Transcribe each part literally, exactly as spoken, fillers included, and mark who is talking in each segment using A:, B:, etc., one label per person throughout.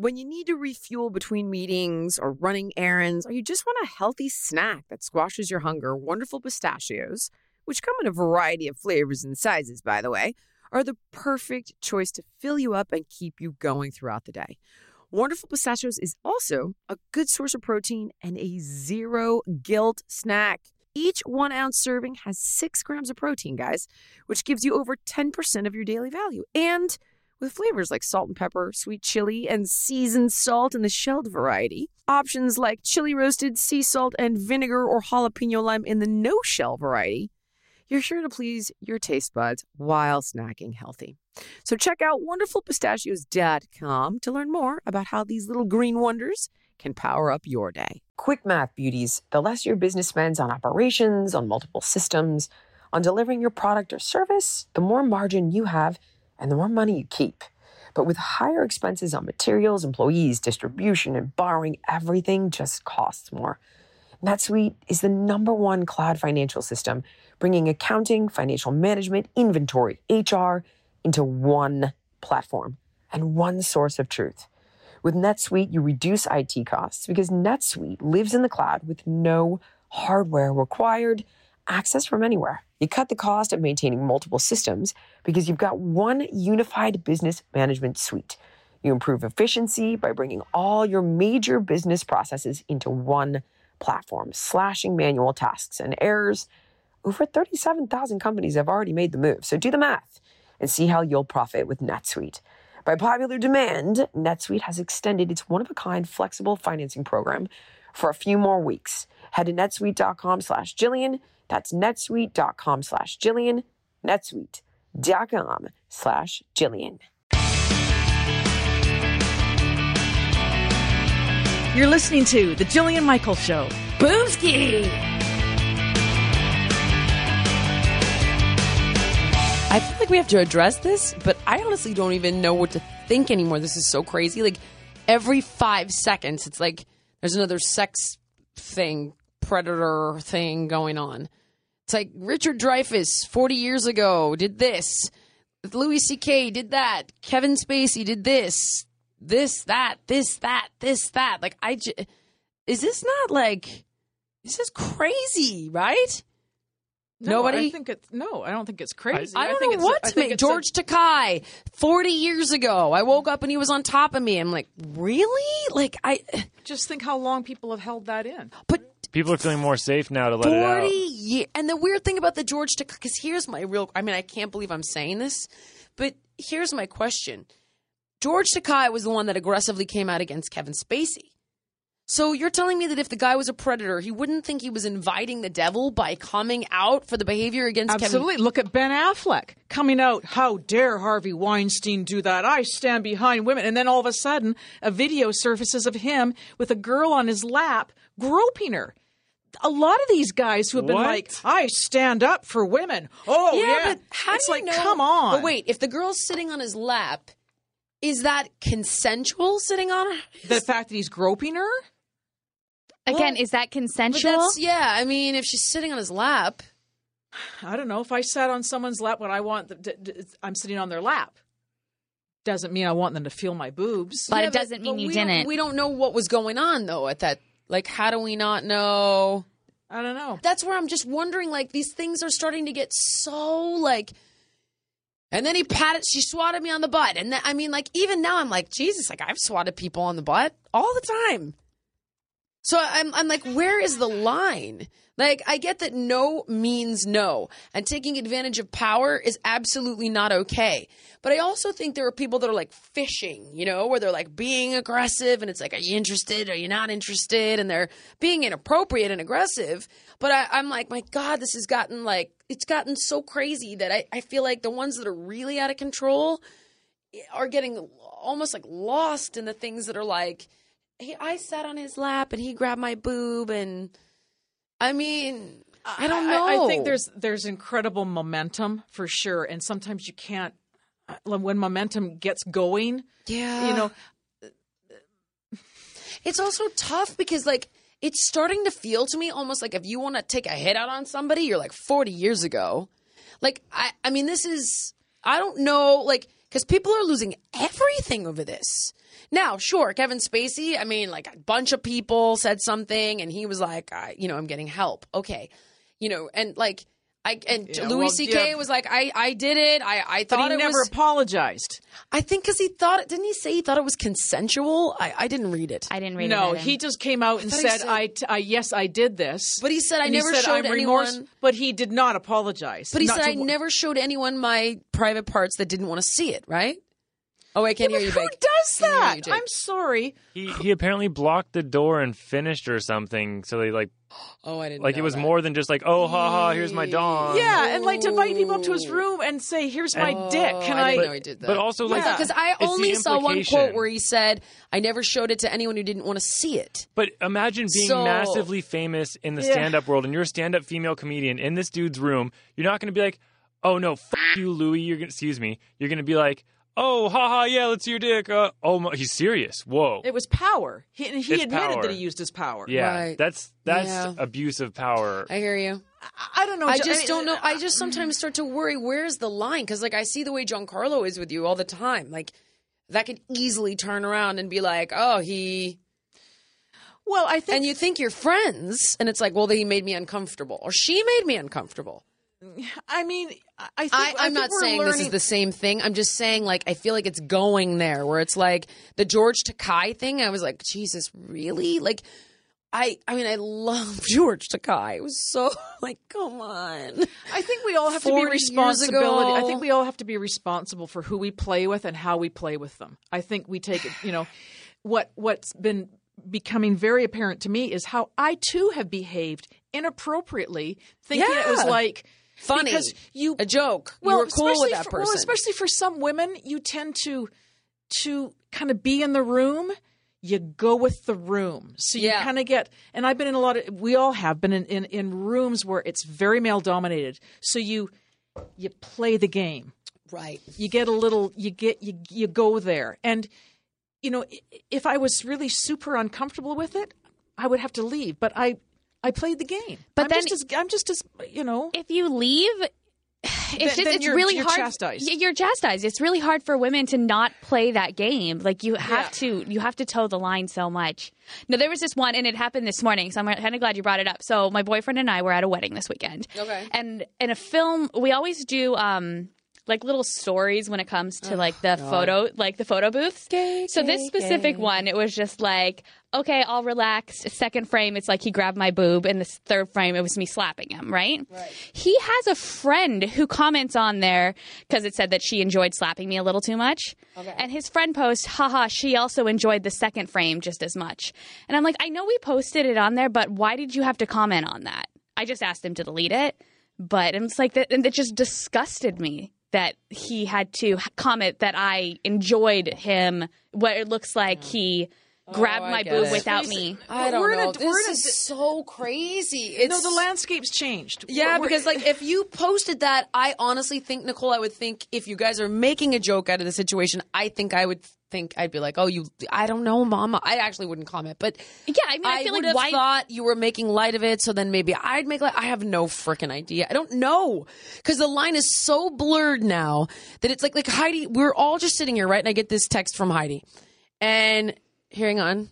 A: When you need to refuel between meetings or running errands, or you just want a healthy snack that squashes your hunger, Wonderful Pistachios, which come in a variety of flavors and sizes, by the way, are the perfect choice to fill you up and keep you going throughout the day. Wonderful Pistachios is also a good source of protein and a zero-guilt snack. Each one-ounce serving has six grams of protein, guys, which gives you over ten percent of your daily value. And with flavors like salt and pepper, sweet chili, and seasoned salt in the shelled variety. Options like chili roasted, sea salt, and vinegar or jalapeno lime in the no-shell variety. You're sure to please your taste buds while snacking healthy. So check out wonderful pistachios dot com to learn more about how these little green wonders can power up your day. Quick math, beauties. The less your business spends on operations, on multiple systems, on delivering your product or service, the more margin you have and the more money you keep. But with higher expenses on materials, employees, distribution, and borrowing, everything just costs more. NetSuite is the number one cloud financial system, bringing accounting, financial management, inventory, H R into one platform and one source of truth. With NetSuite, you reduce I T costs because NetSuite lives in the cloud with no hardware required, access from anywhere. You cut the cost of maintaining multiple systems because you've got one unified business management suite. You improve efficiency by bringing all your major business processes into one platform, slashing manual tasks and errors. Over thirty-seven thousand companies have already made the move, so do the math and see how you'll profit with NetSuite. By popular demand, NetSuite has extended its one-of-a-kind flexible financing program for a few more weeks. Head to netsuite.com slash Jillian. That's netsuite.com slash Jillian. netsuite.com slash Jillian.
B: You're listening to The Jillian Michaels Show.
C: Boofty! I feel like we have to address this, but I honestly don't even know what to think anymore. This is so crazy. Like, every five seconds, it's like there's another sex thing, predator thing going on. It's like Richard Dreyfuss, forty years ago, did this. Louis C K did that. Kevin Spacey did this. This, that, this, that, this, that. Like, I j- is this not like, this is crazy, right?
B: No,
C: Nobody?
B: I think it's, no, I don't think it's crazy.
C: I, I don't
B: think
C: know
B: it's,
C: what
B: I
C: to
B: think
C: make.
B: it's
C: George
B: a,
C: Takei, forty years ago, I woke up and he was on top of me. I'm like, really? Like, I
B: just think how long people have held that in.
C: But
D: people are feeling more safe now to let it out.
C: forty years. And the weird thing about the George Takei, because here's my real, I mean, I can't believe I'm saying this, but here's my question. George Takei was the one that aggressively came out against Kevin Spacey. So you're telling me that if the guy was a predator, he wouldn't think he was inviting the devil by coming out for the behavior against Kevin?
B: Absolutely. Look at Ben Affleck coming out. How dare Harvey Weinstein do that? I stand behind women. And then all of a sudden, a video surfaces of him with a girl on his lap groping her. A lot of these guys who have been
D: What?
B: like, I stand up for women. Oh, yeah.
C: yeah. But how
B: it's
C: do you
B: like,
C: know?
B: come on.
C: But wait, if the girl's sitting on his lap, is that consensual sitting on her?
B: The fact that he's groping her?
E: Again,
C: Well,
E: is that
C: But
E: consensual?
C: that's, yeah, I mean, if she's sitting on his lap.
B: I don't know. If I sat on someone's lap when I want, the, d- d- I'm sitting on their lap. Doesn't mean I want them to feel my boobs.
E: But
C: Yeah,
E: it doesn't mean
C: but
E: you
C: we don't-
E: didn't.
C: We don't know what was going on, though, at that. Like, how do we not know?
B: I don't know.
C: That's where I'm just wondering, like, these things are starting to get so, like, and then he patted, she swatted me on the butt. And then, I mean, like, even now I'm like, Jesus, like, I've swatted people on the butt all the time. So I'm, I'm like, where is the line? Like, I get that no means no, and taking advantage of power is absolutely not okay. But I also think there are people that are like fishing, you know, where they're like being aggressive, and it's like, are you interested? Are you not interested? And they're being inappropriate and aggressive. But I, I'm like, my God, this has gotten like, it's gotten so crazy that I, I feel like the ones that are really out of control are getting almost like lost in the things that are like, hey, I sat on his lap and he grabbed my boob, and I mean, I don't know.
B: I, I think there's there's incredible momentum for sure, and sometimes you can't. When momentum gets going,
C: yeah,
B: you know,
C: it's also tough because like it's starting to feel to me almost like if you want to take a hit out on somebody, you're like forty years ago. Like I, I mean, this is I don't know, like. Because people are losing everything over this. Now, sure, Kevin Spacey, I mean, like a bunch of people said something and he was like, I, you know, I'm getting help. Okay. You know, and like, I, and
B: Yeah,
C: Louis
B: well,
C: C K
B: yeah.
C: was like, I, I did it. I, I thought
B: But he
C: it
B: never
C: was.
B: apologized.
C: I think because he thought it. Didn't he say he thought it was consensual? I, I didn't read it.
E: I didn't read it.
B: No,
E: either.
B: he just came out and
C: thought he
B: said,
C: said-
B: I, t- I, yes, I did this.
C: But he said, I
B: And he
C: never
B: said,
C: showed
B: I'm
C: anyone.
B: remorse- but he did not apologize.
C: But he
B: Not
C: said,
B: to
C: I
B: wa-
C: never showed anyone my private parts that didn't want to see it, right? Oh, I can't
B: But
C: hear you,
B: who
C: Bake.
B: does
C: Can't hear
B: that?
C: you, Jake.
B: I'm sorry.
D: He he apparently blocked the door and finished or something. So they like
C: Oh, I didn't
D: like
C: know
D: it was
C: that.
D: more than just like, oh, ha ha, here's my dong.
B: Yeah, and like to invite people up to his room and say, here's my dick. Can
C: Oh, I
B: I?
C: didn't know he did that.
D: But also like,
B: Yeah.
C: Because I
D: it's the
C: only saw one
D: implication.
C: quote where he said, I never showed it to anyone who didn't want to see it.
D: But imagine being
C: So-
D: massively famous in the
B: Yeah.
D: stand-up world, and you're a stand-up female comedian in this dude's room. You're not going to be like, "Oh no, f- you, Louis." You're going to excuse me. You're going to be like, "Oh, haha, yeah, let's see your dick." Uh, oh, my, he's serious. Whoa.
B: It was power. He, and he
D: It's
B: admitted
D: power.
B: that he used his power.
D: yeah,
C: Right.
D: that's that's
C: Yeah.
D: abuse of power.
C: I hear you.
B: I, I don't know.
C: I
B: Jo-
C: just
B: mean,
C: don't know. I just sometimes start to worry, where's the line? Because, like, I see the way Giancarlo is with you all the time. Like, that could easily turn around and be like, oh, he...
B: Well, I think
C: And you think you're friends, and it's like, well, he made me uncomfortable. Or she made me uncomfortable.
B: I mean, I I think
C: I,
B: I
C: I'm
B: think
C: not
B: we're
C: saying
B: learning,
C: this is the same thing. I'm just saying, like, I feel like it's going there where it's like the George Takei thing. I was like, Jesus, really? Like, I I mean, I love George Takei. It was so, like, come on.
B: I think we all have to be
C: forty years
B: responsibility. I
C: ago.
B: think we all have to be responsible for who we play with and how we play with them. I think we take it. You know, what what's been becoming very apparent to me is how I too have behaved inappropriately, thinking it was
C: Yeah.
B: like
C: Funny.
B: because you
C: A joke.
B: well,
C: you were cool with
B: especially
C: that
B: for,
C: person.
B: Well, especially for some women, you tend to to kind of be in the room. You go with the room, so you
C: Yeah.
B: kind of get. And I've been in a lot of. We all have been in, in in rooms where it's very male dominated. So you you play the game.
C: Right.
B: You get a little. You get you you go there, and you know i- if I was really super uncomfortable with it, I would have to leave. But I I played the game.
E: But
B: I'm
E: then-
B: just as, I'm just as you know.
E: if you leave, it's just
B: then
E: it's
B: you're-
E: really
B: you're
E: hard.
B: chastised.
E: Y- You're chastised. It's really hard for women to not play that game. Like you have
B: Yeah.
E: to, you have to toe the line so much. No, there was this one, and it happened this morning. So I'm kind of glad you brought it up. So my boyfriend and I were at a wedding this weekend.
C: Okay.
E: And in a film, we always do um like little stories when it comes to like the photo, like the photo booths. So this specific one, it was just like, okay, I'll relax. Second frame, it's like he grabbed my boob. And this third frame, it was me slapping him, right? Right. He has a friend who comments on there because it said that she enjoyed slapping me a little too much. Okay. And his friend posts, haha, she also enjoyed the second frame just as much. And I'm like, I know we posted it on there, but why did you have to comment on that? I just asked him to delete it. But it's like that, and it just disgusted me that he had to comment that I enjoyed him, what it looks like he grabbed
C: Oh, I
E: my
C: get
E: boob
C: it.
E: without me.
C: I don't
B: We're in a-
C: know.
B: we're in
C: this
B: a-
C: is so crazy. It's,
B: No, the landscape's changed.
C: Yeah,
B: We're- we're-
C: because like if you posted that, I honestly think, Nicole, I would think if you guys are making a joke out of the situation, I think I would think I'd be like, oh, you, I don't know, Mama. I actually wouldn't comment, but
E: Yeah, I mean, I,
C: I,
E: feel
C: would
E: like
C: have
E: why.
C: thought you were making light of it, so then maybe I'd make light. I have no freaking idea. I don't know because the line is so blurred now that it's like like Heidi. We're all just sitting here, right? And I get this text from Heidi, and hang on.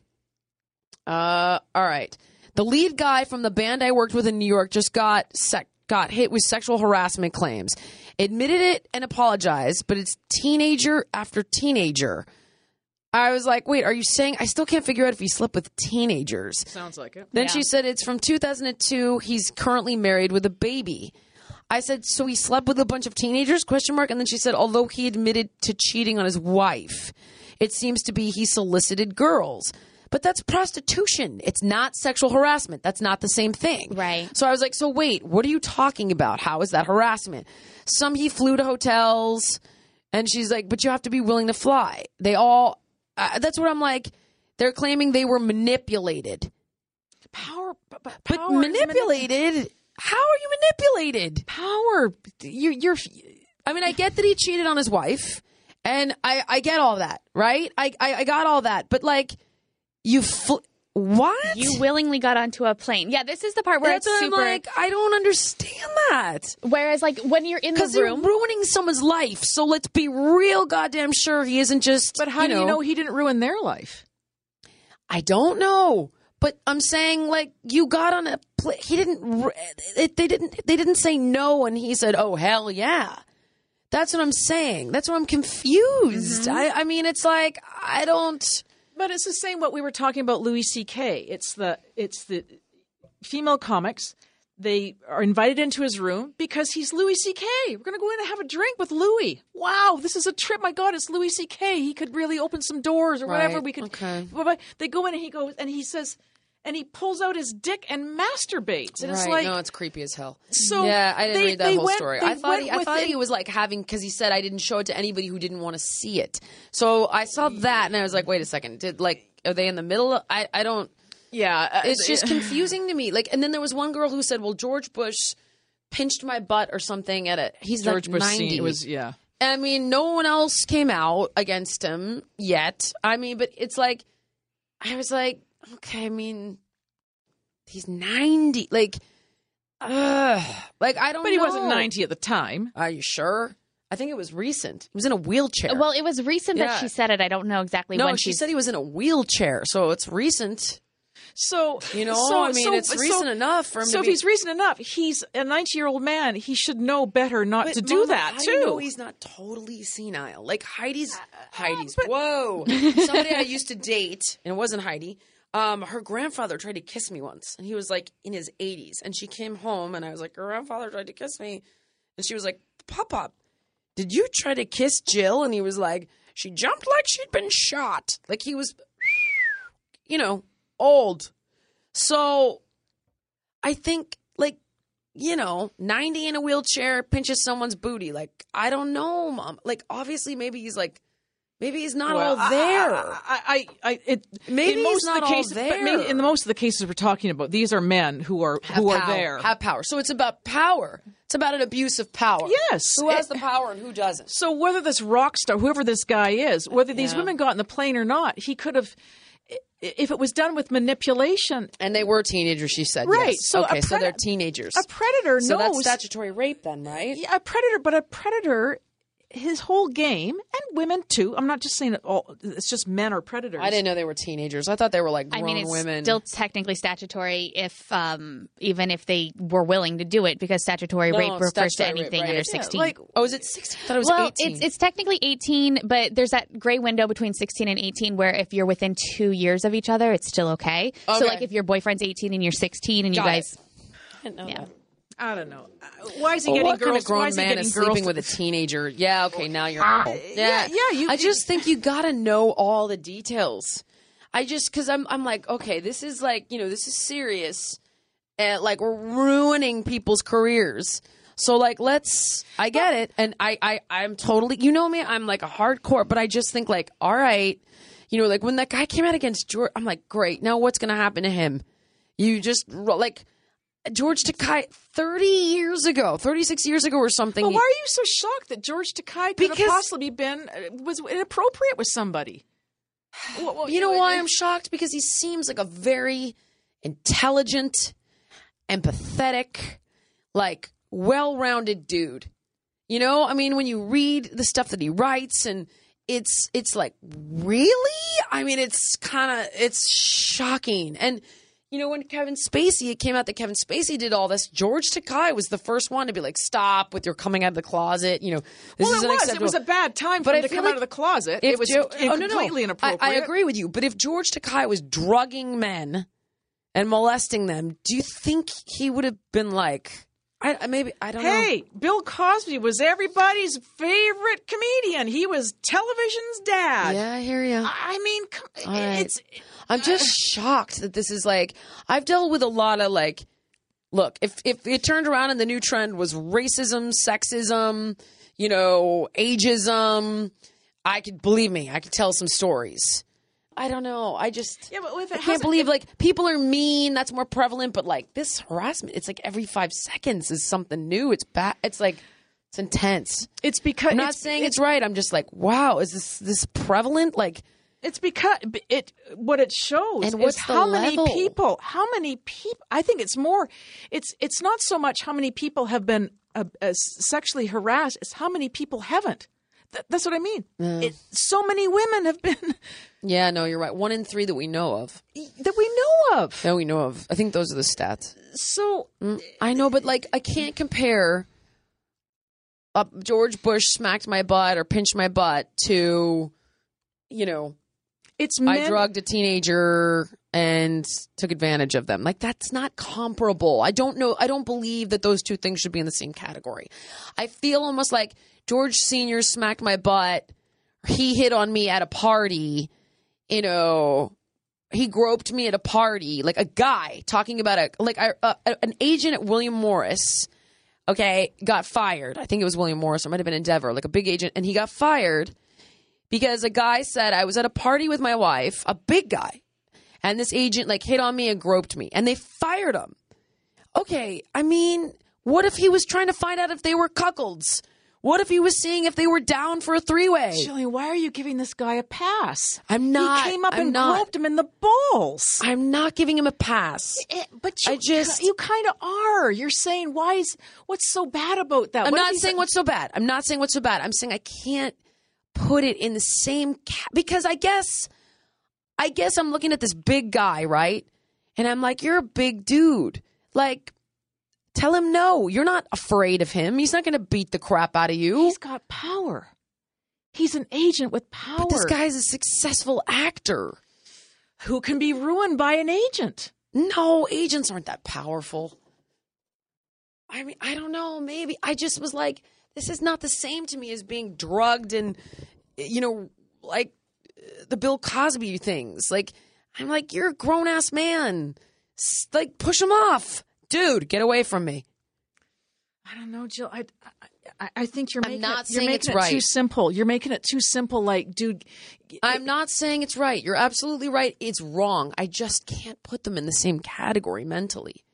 C: Uh, all right. The lead guy from the band I worked with in New York just got sec- got hit with sexual harassment claims. Admitted it and apologized, but it's teenager after teenager. I was like, wait, are you saying I still can't figure out if he slept with teenagers?
B: Sounds like it.
C: Then
E: Yeah.
C: she said it's from two thousand two. He's currently married with a baby. I said, so he slept with a bunch of teenagers? Question mark. And then she said, although he admitted to cheating on his wife, it seems to be he solicited girls. But that's prostitution. It's not sexual harassment. That's not the same thing.
E: Right.
C: So I was like, so wait, what are you talking about? How is that harassment? Some he flew to hotels, and she's like, but you have to be willing to fly. They all, uh, that's what I'm like. They're claiming they were manipulated.
B: Power, but, but
C: But
B: power is manip-
C: manipulated? How are you manipulated?
B: power. You're, you're
C: I mean, I get that he cheated on his wife, and I, I get all that, right? I, I, I got all that. But, like, you fl- What?
E: You willingly got onto a plane. Yeah, this is the part where
C: That's
E: it's
C: what
E: super.
C: I'm like, I don't understand that.
E: Whereas, like, when you're in the
C: Because you're
E: room.
C: ruining someone's life. So let's be real goddamn sure he isn't just.
B: But how
C: you
B: do
C: know,
B: you know he didn't ruin their life?
C: I don't know. But I'm saying, like, you got on a plane. He didn't. It, they didn't. They didn't say no, and he said, "Oh hell yeah." That's what I'm saying. That's why I'm confused.
B: Mm-hmm.
C: I, I mean, it's like I don't.
B: But it's the same what we were talking about Louis C K. It's the it's the female comics. They are invited into his room because he's Louis C K. We're going to go in and have a drink with Louis. Wow, this is a trip. My God, it's Louis C K. He could really open some doors or whatever.
C: Right.
B: We could.
C: Okay.
B: But they go in and he goes and he says, and he pulls out his dick and masturbates. And it's
C: Right.
B: like,
C: no, it's creepy as hell.
B: So
C: yeah, I didn't
B: they-
C: read that
B: they
C: whole
B: went-
C: story.
B: they
C: I thought he,
B: went
C: I thought
B: within-
C: he was like having because he said I didn't show it to anybody who didn't want to see it. So I saw that and I was like, wait a second, did like are they in the middle? Of, I I don't.
B: yeah, uh,
C: It's just confusing to me. Like, and then there was one girl who said, well, George Bush pinched my butt or something at a. He's
B: George
C: like
B: Bush
C: ninety.
B: scene, it was yeah.
C: I mean, no one else came out against him yet. I mean, but it's like, I was like, okay, I mean, he's ninety. Like, ugh. Like, I don't
B: But he
C: know.
B: wasn't ninety at the time.
C: Are you sure? I think it was recent. He was in a wheelchair.
E: Well, it was recent
C: Yeah.
E: that she said it. I don't know exactly
C: no,
E: when
C: she
E: she's-
C: said he was in a wheelchair, so it's recent.
B: So
C: You know,
B: so,
C: I mean,
B: so-
C: it's
B: so-
C: recent enough for him
B: So
C: to
B: if
C: be.
B: he's recent enough, he's a ninety-year-old man. He should know better not
C: But
B: to do
C: Mama,
B: that
C: how
B: too.
C: do you know he's not totally senile? Like Heidi's, Heidi's.
B: but-
C: Whoa, somebody I used to date, and it wasn't Heidi. Um, her grandfather tried to kiss me once, and he was like in his eighties. And she came home, and I was like, "Your grandfather tried to kiss me," and she was like, "Pop, pop, did you try to kiss Jill?" And he was like, "She jumped like she'd been shot." Like he was, you know, old. So, I think like. You know, ninety in a wheelchair, pinches someone's booty. Like, I don't know, Mom. Like, obviously, maybe he's like, maybe he's not
B: Well,
C: all there.
B: I, I, I, I it,
C: Maybe
B: in
C: he's
B: most
C: not
B: of the
C: all
B: cases, but
C: there.
B: maybe in the most of the cases we're talking about, these are men who are who
C: have
B: are
C: power,
B: there.
C: Have power. So it's about power. It's about an abuse of power.
B: Yes.
C: Who has
B: It-
C: the power and who doesn't?
B: So whether this rock star, whoever this guy is, whether these
C: Yeah.
B: women got in the plane or not, he could have. i- If it was done with manipulation,
C: And they were teenagers, she said.
B: Right.
C: Yes.
B: So a
C: okay, so
B: pred-
C: they're teenagers.
B: a predator
C: so that's
B: knows.
C: statutory rape then, right?
B: Yeah, a predator, but a predator, his whole game, and women too. I'm not just saying it all. It's just men are predators.
C: I didn't know they were teenagers. I thought they were like grown
E: I mean, it's
C: women.
E: still technically statutory if, um, even if they were willing to do it, because statutory
C: No,
E: rape refers to
C: statutory rape,
E: anything
C: right.
E: under
C: Yeah,
E: sixteen.
B: like
C: oh, is it sixteen? I thought it was
E: well,
C: eighteen.
E: it's it's technically eighteen, but there's that gray window between sixteen and eighteen where if you're within two years of each other, it's still okay. So,
C: Okay.
E: like, if your boyfriend's eighteen and you're sixteen, and you
C: Got it.
E: guys,
C: I didn't know
E: yeah.
C: that.
B: I don't know. Uh, Why is he
C: Well,
B: getting
C: what
B: girls?
C: kind of
B: why
C: grown
B: is he
C: man
B: getting
C: is
B: girls
C: sleeping
B: to-
C: with a teenager? Yeah, okay, now you're.
B: yeah,
C: yeah,
B: yeah, you-
C: I just think you got to know all the details. I just because I'm I'm like, okay, this is like you know this is serious, and like we're ruining people's careers. So like let's I get it, and I I I'm totally you know me I'm like a hardcore, but I just think like all right, you know like when that guy came out against George, I'm like great. Now what's gonna happen to him? You just like. George Takei, thirty years ago, thirty-six years ago or something.
B: But
C: he-
B: why are you so shocked that George Takei could have
C: Because-
B: possibly been uh, was inappropriate with somebody? Well, well,
C: You know why I'm shocked? Because he seems like a very intelligent, empathetic, like well-rounded dude. You know, I mean, when you read the stuff that he writes, and it's it's like, really? I mean, it's kind of it's shocking. And you know, when Kevin Spacey, it came out that Kevin Spacey did all this. George Takei was the first one to be like, "Stop with your coming out of the closet." You know, this
B: well,
C: is
B: it was. It
C: unacceptable.
B: was a bad time for
C: But
B: him
C: I
B: to
C: feel
B: come
C: like
B: out of the closet.
C: If
B: It was
C: Jo-
B: in-
C: oh, no, no.
B: completely
C: I,
B: inappropriate.
C: I agree with you. But if George Takei was drugging men and molesting them, do you think he would have been like, I, I maybe I don't know.
B: Hey, Bill Cosby was everybody's favorite comedian. He was television's dad.
C: Yeah, I hear you.
B: I mean, come-
C: All right.
B: it's
C: I'm just shocked that this is like I've dealt with a lot of like look, if if it turned around and the new trend was racism, sexism, you know, ageism, I could believe me, I could tell some stories. I don't know. I just
B: yeah, but if it
C: I can't
B: hasn't-
C: believe like people are mean, that's more prevalent, but like this harassment, it's like every five seconds is something new. It's bad. It's like it's intense.
B: It's because
C: I'm not
B: it's,
C: saying it's, right. I'm just like, wow, is this this prevalent? Like
B: It's because it what it shows
C: And what's
B: is
C: the
B: how
C: level?
B: many people, how many people, I think it's more, it's it's not so much how many people have been uh, uh, sexually harassed, it's how many people haven't. Th- that's what I mean. It, so many women have been,
C: Yeah, no, you're right. One in three that we know of.
B: that we know of.
C: That we know of. I think those are the stats.
B: So,
C: I know, but like I can't compare uh, George Bush smacked my butt or pinched my butt to, you know,
B: it's
C: I
B: men,
C: drugged a teenager and took advantage of them. Like, that's not comparable. I don't know. I don't believe that those two things should be in the same category. I feel almost like George Senior smacked my butt. He hit on me at a party. You know, he groped me at a party. Like a guy talking about a, like a, a, an agent at William Morris, okay, got fired. I think it was William Morris. Or it might have been Endeavor, like a big agent. And he got fired because a guy said, I was at a party with my wife, a big guy, and this agent like hit on me and groped me, and they fired him. Okay, I mean, what if he was trying to find out if they were cuckolds? What if he was seeing if they were down for a three-way?
B: Jillian, why are you giving this guy a pass?
C: I'm not.
B: He came up
C: I'm
B: and
C: not.
B: groped him in the balls.
C: I'm not giving him a pass.
B: Eh, but you,
C: I just-
B: you kind of are. You're saying, why is, what's so bad about that?
C: I'm
B: What if
C: not
B: he's
C: saying
B: a-
C: what's so bad. I'm not saying what's so bad. I'm saying I can't put it in the same ca- because I guess I guess I'm looking at this big guy, right? And I'm like, you're a big dude. Like, tell him no. You're not afraid of him. He's not going to beat the crap out of you.
B: He's got power. He's an agent with power.
C: But this guy's a successful actor.
B: who can be ruined by an agent.
C: No, agents aren't that powerful. I mean, I don't know. Maybe I just was like, this is not the same to me as being drugged and, you know, like uh, the Bill Cosby things. Like, I'm like, you're a grown ass man. S- Like, push him off. Dude, get away from me.
B: I don't know, Jill. I, I, I think you're
C: I'm
B: making
C: not
B: it, you're
C: saying
B: making
C: it's
B: it
C: right.
B: too simple. You're making it too simple. Like, dude,
C: I'm not saying it's right. You're absolutely right. It's wrong. I just can't put them in the same category mentally.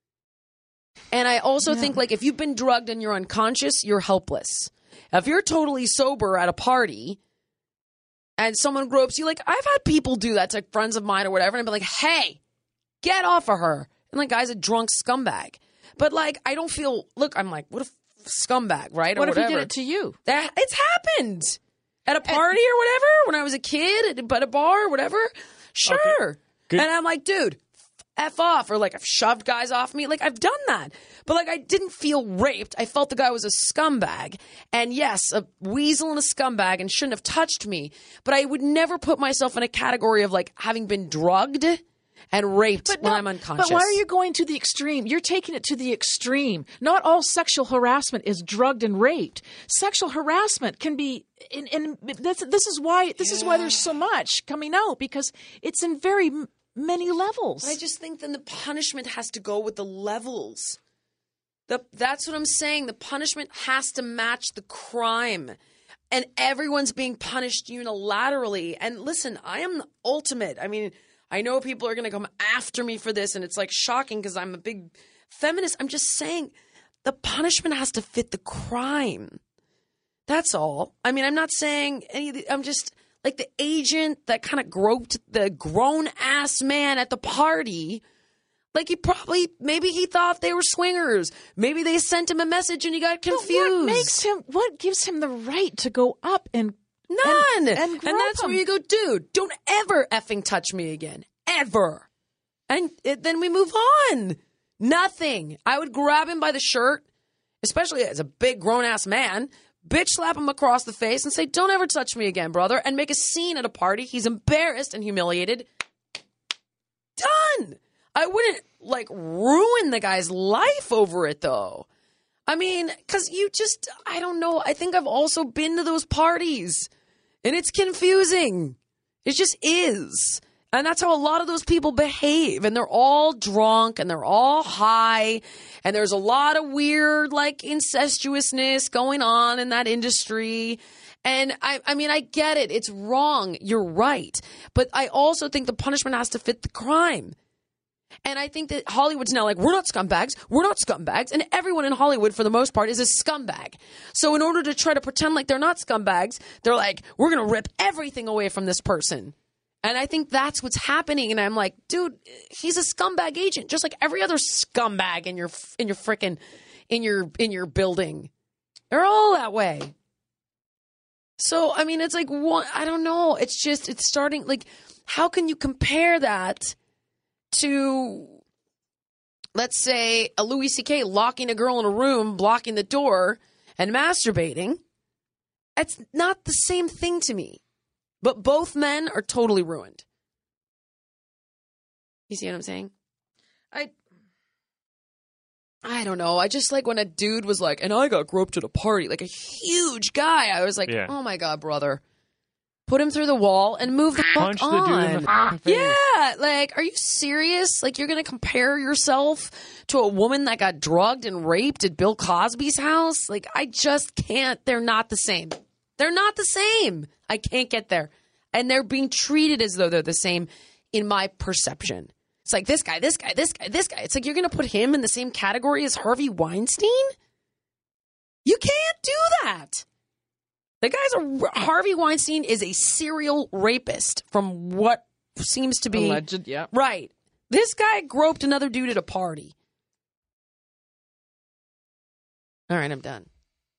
C: And I also
B: Yeah.
C: think, like, if you've been drugged and you're unconscious, you're helpless. If you're totally sober at a party and someone gropes you, like, I've had people do that to friends of mine or whatever, and I'd be like, hey, get off of her. And, like, guy's a drunk scumbag. But, like, I don't feel, look, I'm like, what a scumbag, right? Or
B: what if
C: whatever.
B: he did it to you?
C: That it's happened at a party or whatever when I was a kid, at a bar or whatever. Sure.
D: Good.
C: And I'm like, dude, F off. Or like I've shoved guys off me. Like I've done that. But like I didn't feel raped. I felt the guy was a scumbag. And yes, a weasel and a scumbag and shouldn't have touched me. But I would never put myself in a category of like having been drugged and raped when
B: no,
C: I'm unconscious.
B: But why are you going to the extreme? You're taking it to the extreme. Not all sexual harassment is drugged and raped. Sexual harassment can be, in, in this, this is why this is why there's so much coming out, because it's in very m- many levels.
C: I just think then the punishment has to go with the levels. The, that's what I'm saying. The punishment has to match the crime. And everyone's being punished unilaterally. And listen, I am the ultimate. I mean, I know people are going to come after me for this, and it's like shocking because I'm a big feminist. I'm just saying the punishment has to fit the crime. That's all. I mean, I'm not saying any of the, I'm just like the agent that kind of groped the grown ass man at the party. Like he probably, maybe he thought they were swingers. Maybe they sent him a message and he got
B: But
C: confused.
B: what makes him? What gives him the right to go up and
C: None.
B: and,
C: And,
B: and, grope
C: that's
B: him?
C: where you go, dude, don't ever effing touch me again. Ever. And it, then we move on. Nothing. I would grab him by the shirt, especially as a big grown-ass man, bitch slap him across the face and say, don't ever touch me again, brother, and make a scene at a party. He's embarrassed and humiliated. Done. I wouldn't, like, ruin the guy's life over it, though. I mean, because you just, I don't know. I think I've also been to those parties. And it's confusing. It just is. And that's how a lot of those people behave. And they're all drunk and they're all high. And there's a lot of weird, like, incestuousness going on in that industry. And I, I mean, I get it. It's wrong. You're right. But I also think the punishment has to fit the crime. And I think that Hollywood's now like, we're not scumbags. We're not scumbags. And everyone in Hollywood, for the most part, is a scumbag. So in order to try to pretend like they're not scumbags, they're like, we're going to rip everything away from this person. And I think that's what's happening. And I'm like, dude, he's a scumbag agent, just like every other scumbag in your in your frickin' in your in your building. They're all that way. So I mean, it's like, what? I don't know. It's just it's starting. Like, how can you compare that to, let's say, a Louis C K locking a girl in a room, blocking the door, and masturbating? It's not the same thing to me. But both men are totally ruined. You see what I'm saying? I I don't know. I just like when a dude was like, and I got groped at a party, like a huge guy. I was like, yeah. Oh my God, brother. Put him through the wall and move the fuck
D: Punch
C: on.
D: the dude in the fucking face.
C: Yeah, like, are you serious? Like, you're going to compare yourself to a woman that got drugged and raped at Bill Cosby's house? Like, I just can't. They're not the same. They're not the same. I can't get there. And they're being treated as though they're the same in my perception. It's like this guy, this guy, this guy, this guy. It's like you're going to put him in the same category as Harvey Weinstein? You can't do that. The guy's a Harvey Weinstein is a serial rapist from what seems to be
B: alleged. Yeah,
C: right. This guy groped another dude at a party. All right, I'm done.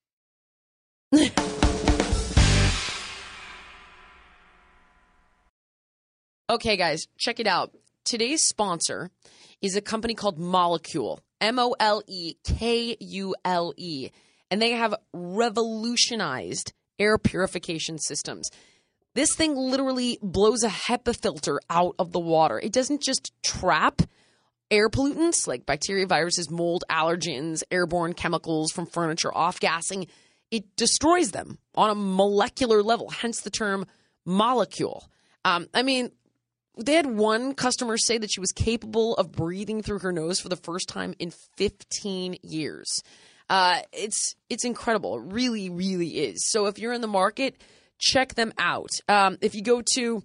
C: Okay, guys, check it out. Today's sponsor is a company called Molecule, M O L E K U L E, and they have revolutionized air purification systems. This thing literally blows a HEPA filter out of the water. It doesn't just trap air pollutants like bacteria, viruses, mold, allergens, airborne chemicals from furniture, off-gassing. It destroys them on a molecular level, hence the term molecule. Um, I mean, they had one customer say that she was capable of breathing through her nose for the first time in fifteen years. Uh, it's it's incredible. It really, really is. So if you're in the market, check them out. Um, if you go to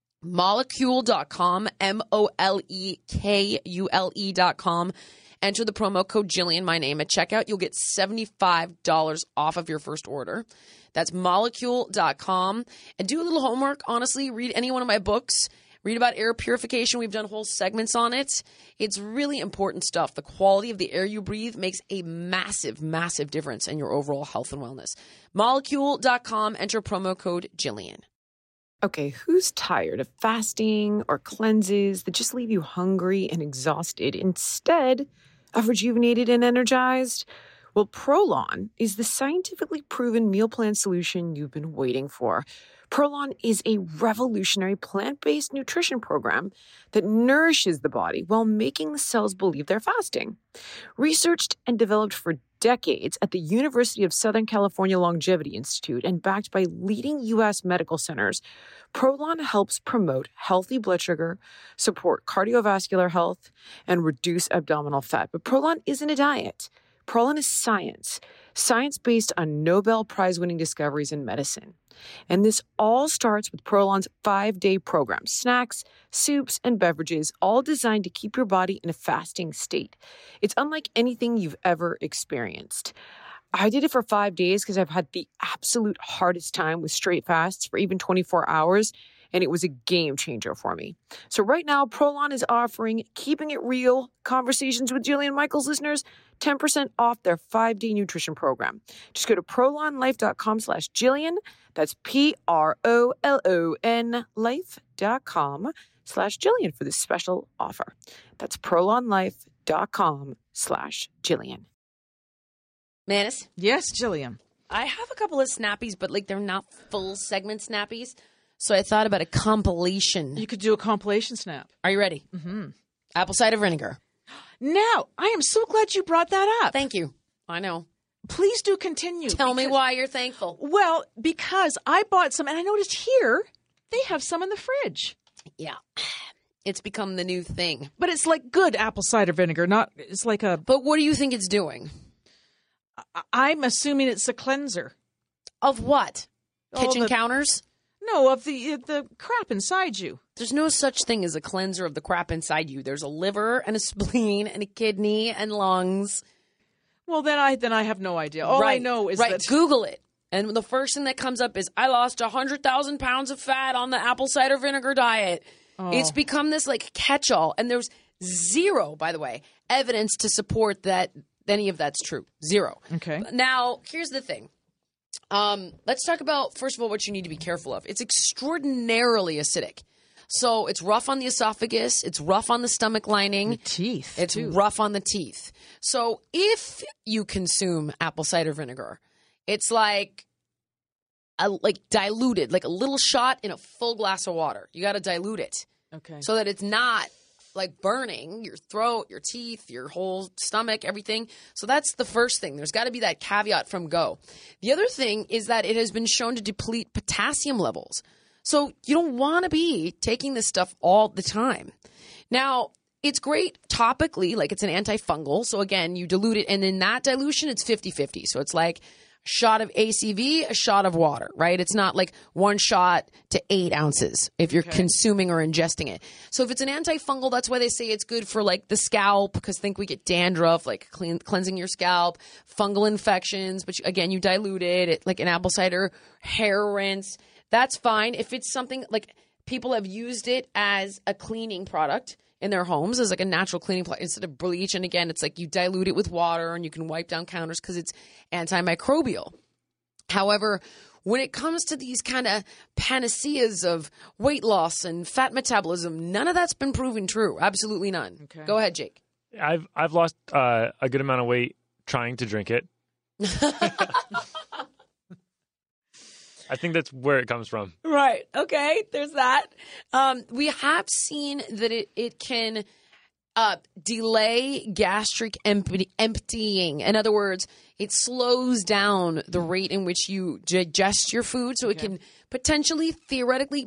C: molecule dot com, M O L E K U L E dot com, enter the promo code Jillian, my name, at checkout, you'll get seventy-five dollars off of your first order. That's molecule dot com. And do a little homework, honestly. Read any one of my books. Read about air purification. We've done whole segments on it. It's really important stuff. The quality of the air you breathe makes a massive, massive difference in your overall health and wellness. molecule dot com. Enter promo code Jillian.
A: Okay, who's tired of fasting or cleanses that just leave you hungry and exhausted instead of rejuvenated and energized? Well, Prolon is the scientifically proven meal plan solution you've been waiting for. Prolon is a revolutionary plant-based nutrition program that nourishes the body while making the cells believe they're fasting. Researched and developed for decades at the University of Southern California Longevity Institute and backed by leading U S medical centers, Prolon helps promote healthy blood sugar, support cardiovascular health, and reduce abdominal fat. But Prolon isn't a diet. Prolon is science, science based on Nobel Prize-winning discoveries in medicine. And this all starts with Prolon's five-day program, snacks, soups, and beverages, all designed to keep your body in a fasting state. It's unlike anything you've ever experienced. I did it for five days because I've had the absolute hardest time with straight fasts for even twenty-four hours, and it was a game changer for me. So right now, Prolon is offering Keeping It Real Conversations with Jillian Michaels listeners ten percent off their five-day nutrition program. Just go to prolonlife.com slash Jillian. That's P-R-O-L-O-N life.com slash Jillian for this special offer. That's prolonlife.com slash Jillian.
C: Manis?
B: Yes, Jillian.
C: I have a couple of snappies, but like they're not full segment snappies. So I thought about a compilation.
B: You could do a compilation snap.
C: Are you ready?
B: Mm-hmm.
C: Apple cider vinegar.
B: Now, I am so glad you brought that up.
C: Thank you. I know.
B: Please do continue.
C: Tell
B: because,
C: me why you're thankful.
B: Well, because I bought some, and I noticed here they have some in the fridge.
C: Yeah. It's become the new thing.
B: But it's like good apple cider vinegar, not, it's like a...
C: But what do you think it's doing?
B: I, I'm assuming it's a cleanser.
C: Of what?
B: Oh,
C: Kitchen
B: the,
C: counters?
B: No, of the the crap inside you.
C: There's no such thing as a cleanser of the crap inside you. There's a liver and a spleen and a kidney and lungs.
B: Well, then I then I have no idea. All
C: right.
B: I know is
C: right.
B: that
C: Google it. And the first thing that comes up is, I lost one hundred thousand pounds of fat on the apple cider vinegar diet.
B: Oh.
C: It's become this like catch-all. And there's zero, by the way, evidence to support that any of that's true. Zero.
B: Okay.
C: Now, here's the thing. Um, let's talk about, first of all, what you need to be careful of. It's extraordinarily acidic. So it's rough on the esophagus. It's rough on the stomach lining.
B: The teeth.
C: It's
B: too.
C: rough on the teeth. So if you consume apple cider vinegar, it's like a, like diluted, like a little shot in a full glass of water. You got to dilute it
B: Okay.
C: so that it's not like burning your throat, your teeth, your whole stomach, everything. So that's the first thing. There's got to be that caveat from go. The other thing is that it has been shown to deplete potassium levels. So you don't want to be taking this stuff all the time. Now, it's great topically, like it's an antifungal. So again, you dilute it, and in that dilution, it's fifty-fifty. So it's like a shot of A C V, a shot of water, right? It's not like one shot to eight ounces if you're consuming or ingesting it. So if it's an antifungal, that's why they say it's good for like the scalp, because think we get dandruff, like clean, cleansing your scalp, fungal infections. But you, again, you dilute it, it, like an apple cider hair rinse. That's fine. If it's something like people have used it as a cleaning product in their homes, as like a natural cleaning product instead of bleach. And again, it's like you dilute it with water and you can wipe down counters because it's antimicrobial. However, when it comes to these kind of panaceas of weight loss and fat metabolism, none of that's been proven true. Absolutely none.
B: Okay.
C: Go ahead, Jake.
D: I've I've lost uh, a good amount of weight trying to drink it. I think that's where it comes from.
C: Right. Okay. There's that. Um, we have seen that it, it can uh, delay gastric empty, emptying. In other words, it slows down the rate in which you digest your food. So it can potentially, theoretically,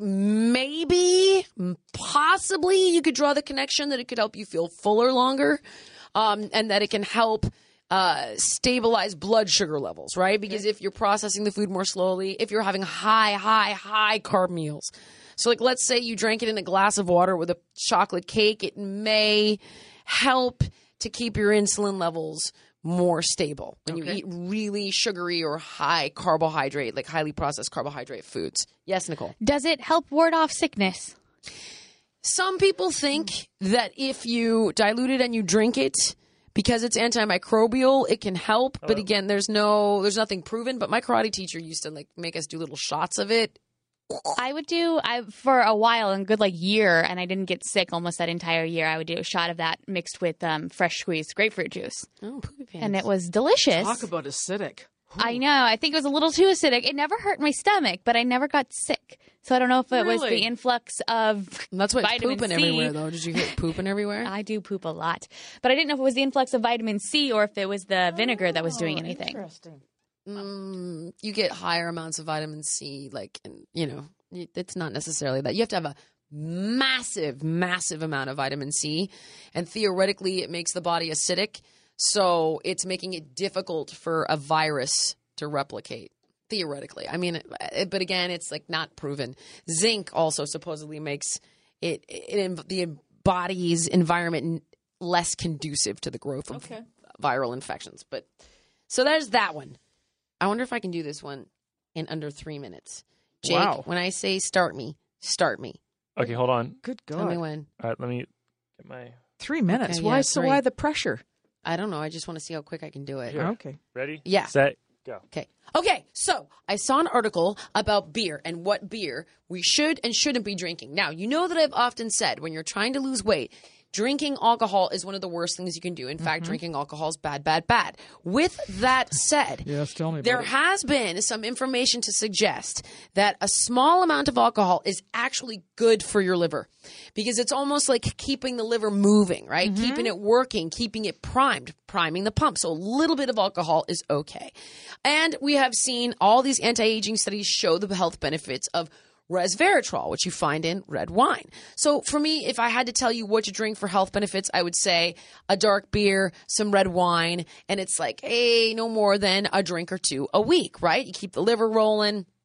C: maybe, possibly, you could draw the connection that it could help you feel fuller longer, um, and that it can help Uh, stabilize blood sugar levels, right? Because if you're processing the food more slowly, if you're having high, high, high carb meals. So like, let's say you drank it in a glass of water with a chocolate cake, it may help to keep your insulin levels more stable when you
B: Okay.
C: eat really sugary or high carbohydrate, like highly processed carbohydrate foods. Yes, Nicole?
E: Does it help ward off sickness?
C: Some people think that if you dilute it and you drink it, because it's antimicrobial, it can help. But again, there's no, there's nothing proven. But my karate teacher used to like make us do little shots of it.
E: I would do I for a while, a good like year, and I didn't get sick almost that entire year. I would do a shot of that mixed with um, fresh squeezed grapefruit juice,
C: Oh, poopy pants.
E: and it was delicious.
B: Talk about acidic.
E: I know. I think it was a little too acidic. It never hurt my stomach, but I never got sick. So I don't know if it was
B: Really?
E: the influx of
C: And that's why it's
E: vitamin
C: pooping
E: C.
C: everywhere, though. Did you get pooping everywhere?
E: I do poop a lot, but I didn't know if it was the influx of vitamin C or if it was the vinegar that was doing anything.
B: Interesting.
C: Mm, you get higher amounts of vitamin C, like, and, you know, it's not necessarily that. You have to have a massive, massive amount of vitamin C, and theoretically it makes the body acidic, so it's making it difficult for a virus to replicate, theoretically. I mean, it, but again, it's like not proven. Zinc also supposedly makes it, it the body's environment less conducive to the growth of
B: Okay.
C: viral infections. But so there's that one. I wonder if I can do this one in under three minutes. Jake,
B: Wow.
C: when I say start me, start me.
D: Okay, hold on.
B: Good
C: Tell me
B: God.
C: when.
D: All right, let me get my
B: Three minutes.
C: Okay,
B: why?
C: yeah,
B: so
C: three.
B: why the pressure?
C: I don't know. I just want to see how quick I can do it.
D: Here.
B: Okay.
D: ready.
C: Yeah.
D: Set. Go.
C: Okay. Okay. So I saw an article about beer and what beer we should and shouldn't be drinking. Now, you know that I've often said when you're trying to lose weight, drinking alcohol is one of the worst things you can do. In fact, drinking alcohol is bad, bad, bad. With that said,
B: Yes, tell me.
C: there has been some information to suggest that a small amount of alcohol is actually good for your liver because it's almost like keeping the liver moving, right? Keeping it working, keeping it primed, priming the pump. So a little bit of alcohol is okay. And we have seen all these anti-aging studies show the health benefits of resveratrol, which you find in red wine. So for me, if I had to tell you what to drink for health benefits, I would say a dark beer, some red wine, and it's like, hey, no more than a drink or two a week, right? You keep the liver rolling.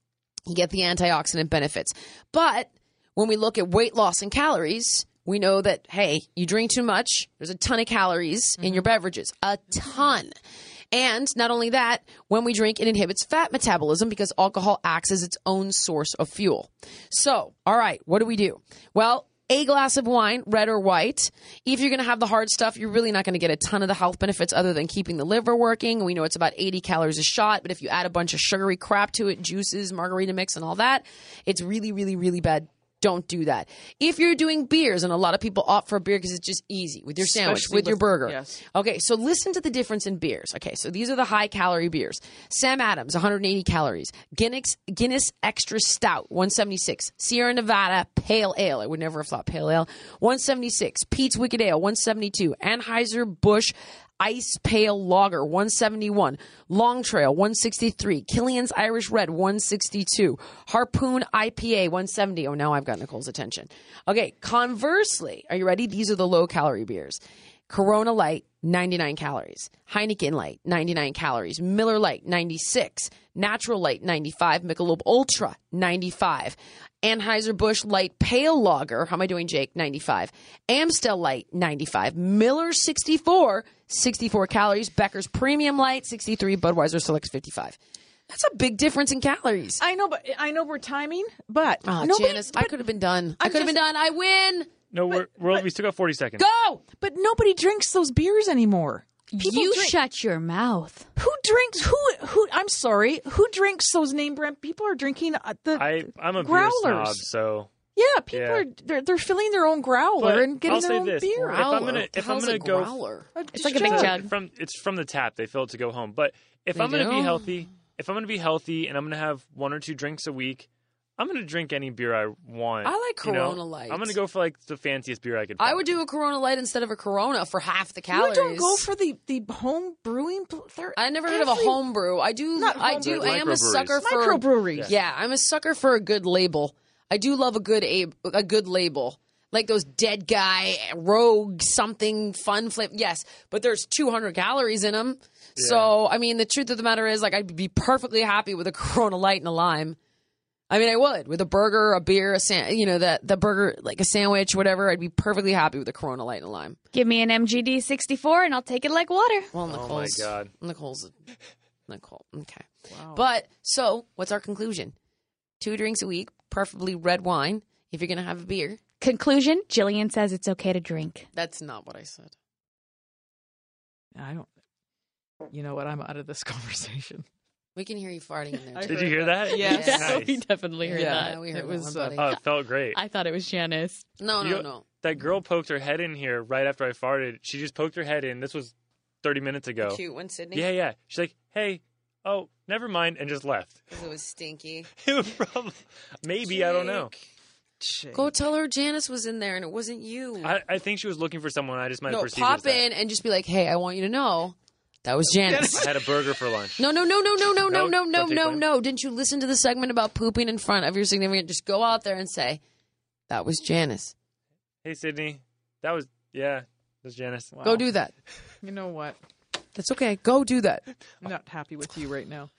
C: You get the antioxidant benefits. But when we look at weight loss and calories, we know that, hey, you drink too much, there's a ton of calories mm-hmm. in your beverages. A ton. And not only that, when we drink, it inhibits fat metabolism because alcohol acts as its own source of fuel. So, all right, what do we do? Well, a glass of wine, red or white. If you're going to have the hard stuff, you're really not going to get a ton of the health benefits other than keeping the liver working. We know it's about eighty calories a shot, but if you add a bunch of sugary crap to it, juices, margarita mix, and all that, it's really, really, really bad. Don't do that. If you're doing beers, and a lot of people opt for beer because it's just easy with your sandwich,
B: Especially
C: with, with your burger.
B: Yes.
C: Okay, so listen to the difference in beers. Okay, so these are the high-calorie beers. Sam Adams, one hundred eighty calories. Guinness, Guinness Extra Stout, one seventy-six. Sierra Nevada Pale Ale, I would never have thought Pale Ale, one seventy-six. Pete's Wicked Ale, one seventy-two. Anheuser-Busch Ice Pale Lager, one seventy-one. Long Trail, one sixty-three. Killian's Irish Red, one sixty-two. Harpoon I P A, one seventy. Oh, now I've got Nicole's attention. Okay, conversely, are you ready? These are the low-calorie beers. Corona Light, ninety-nine calories. Heineken Light, ninety-nine calories. Miller Light, ninety-six. Natural Light, ninety-five. Michelob Ultra, ninety-five. Anheuser-Busch Light Pale Lager, how am I doing, Jake? ninety-five. Amstel Light, ninety-five. Miller, sixty-four. sixty-four calories. Becker's Premium Light, sixty-three. Budweiser Select, fifty-five. That's a big difference in calories.
B: I know, but I know we're timing, but
C: Oh,
B: nobody,
C: Janice,
B: but,
C: I could have been done. I
B: I'm
C: could have been
B: just-
C: done. I win.
D: No, we're, we're we still got forty seconds.
C: Go.
B: but nobody drinks those beers anymore. People
E: you
B: drink-
E: shut your mouth.
B: Who drinks? Who? Who? I'm sorry. Who drinks those name brand? People are drinking uh, the.
D: I I'm a
B: growlers.
D: beer snob, so
B: yeah, people
D: Yeah.
B: are. They're, they're filling their own growler
D: But
B: and getting
D: I'll
B: their
D: say
B: own
D: this.
B: beer.
D: If I'm gonna- if I'm
C: How's
D: gonna
C: a
D: go-
C: growler?
E: It's like a big
D: Uh,
E: jug.
D: from it's from the tap. They fill it to go home. But if
C: They
D: I'm gonna
C: do?
D: be healthy, if I'm gonna be healthy and I'm gonna have one or two drinks a week, I'm gonna drink any beer I want.
C: I like
D: you know?
C: Corona Light.
D: I'm gonna go for like the fanciest beer I could find.
C: I would do a Corona Light instead of a Corona for half the calories.
B: You don't go for the, the home brewing. pl- they're
C: I never heard of a
B: every-
C: home brew. I do.
B: Not
C: I
B: home
C: do.
D: brew.
C: I am a
D: Microbreweries.
C: sucker for
B: microbreweries.
C: Yeah, I'm a sucker for a good label. I do love a good a, a good label. Like those Dead Guy, Rogue, something fun flip. Yes, but there's two hundred calories in them. So, I mean, the truth of the matter is, like, I'd be perfectly happy with a Corona Light and a lime. I mean, I would. With a burger, a beer, a san- you know, the, the burger, like a sandwich, whatever, I'd be perfectly happy with a Corona Light and a lime.
E: Give me an M G D sixty-four and I'll take it like water.
C: Well,
D: Oh my
C: Nicole's.
D: God.
C: Nicole's. Nicole. Okay.
B: Wow.
C: But, so, what's our conclusion? Two drinks a week, preferably red wine, if you're going to have a beer.
E: Conclusion, Jillian says it's okay to drink.
C: That's not what I said.
B: I don't. You know what? I'm out of this conversation.
C: We can hear you farting in there,
B: I
C: too.
D: Did you hear that?
B: Yes.
C: Yeah.
D: Nice.
E: definitely heard
B: Yeah.
E: that.
C: Yeah, we heard
B: It
C: that
B: was,
C: one,
B: uh,
C: buddy.
D: Oh, it felt great.
E: I thought it was Janice.
C: no,
D: You
C: no,
D: know-
C: no.
D: That girl poked her head in here right after I farted. She just poked her head in. This was thirty minutes ago.
C: Cute one, Sydney.
D: Yeah, yeah. She's like, "Hey, oh, never mind," and just left.
C: Because it was stinky.
D: It was probably maybe I don't know.
C: Jake. Go tell her Janice was in there and it wasn't you.
D: I, I think she was looking for someone. I just might have
C: no,
D: perceived
C: pop
D: it as that.
C: in and just be like, hey, I want you to know that was Janice.
D: I had a burger for lunch.
C: No, no, no, no, no, no, no,
D: No?
C: no, no,
D: Don't take
C: no,
D: blame?
C: no. Didn't you listen to the segment about pooping in front of your significant? Just go out there and say, that was Janice.
D: Hey, Sydney. That was yeah. That's Janice.
B: Wow.
C: Go do that.
B: You know what?
C: That's okay. Go do that.
B: I'm not happy with you right now.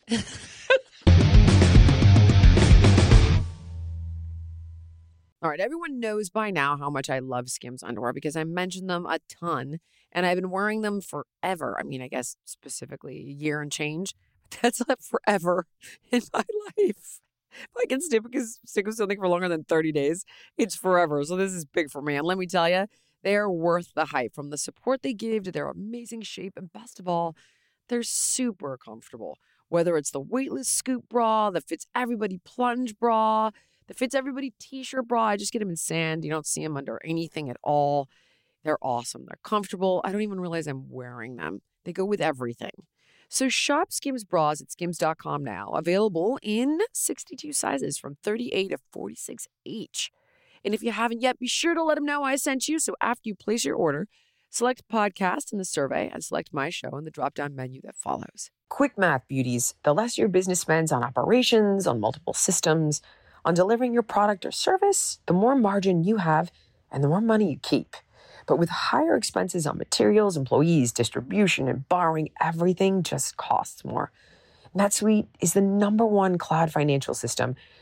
A: All right, everyone knows by now how much I love Skims underwear because I mentioned them a ton and I've been wearing them forever. I mean, I guess specifically a year and change. That's not forever in my life. If I can stick, stick with something for longer than thirty days, it's forever. So this is big for me. And let me tell you, they are worth the hype, from the support they give to their amazing shape. And best of all, they're super comfortable. Whether it's the weightless scoop bra, the fits everybody plunge bra, the fits everybody t-shirt bra. I just get them in sand. You don't see them under anything at all. They're awesome. They're comfortable. I don't even realize I'm wearing them. They go with everything. So shop Skims bras at skims dot com now. Available in sixty-two sizes from thirty-eight to forty-six each. And if you haven't yet, be sure to let them know I sent you. So after you place your order, select podcast in the survey and select my show in the drop-down menu that follows. Quick math, beauties. The less your business spends on operations, on multiple systems, on delivering your product or service, the more margin you have and the more money you keep. But with higher expenses on materials, employees, distribution, and borrowing, everything just costs more. NetSuite is the number one cloud financial system